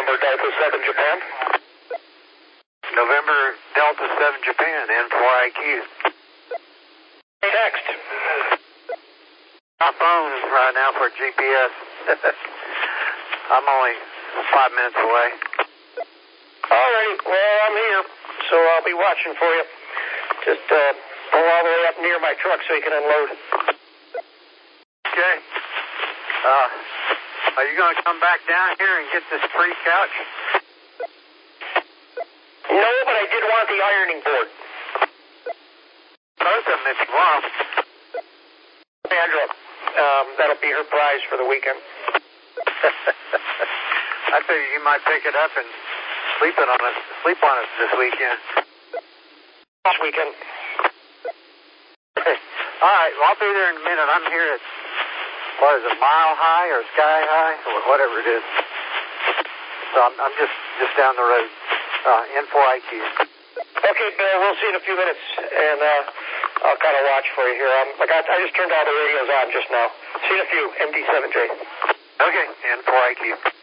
Delta 7 Japan. November Delta 7 Japan, N4IQ. Next. My phone right now for GPS. I'm only 5 minutes away. Alrighty, well, I'm here, so I'll be watching for you. Just pull all the way up near my truck so you can unload. Okay. Are you going to come back down here and get this free couch? No, but I did want the ironing board. Both of them if you want. Sandra, that'll be her prize for the weekend. I figured you might pick it up and sleep on us this weekend. This weekend. All right, well, I'll be there in a minute. I'm here at, what is it, Mile High or Sky High or whatever it is. So I'm just down the road, N4IQ. Okay, Bill, we'll see in a few minutes, and I'll kind of watch for you here. I just turned all the radios on just now. See you in a few, MD7J. Okay, N4IQ.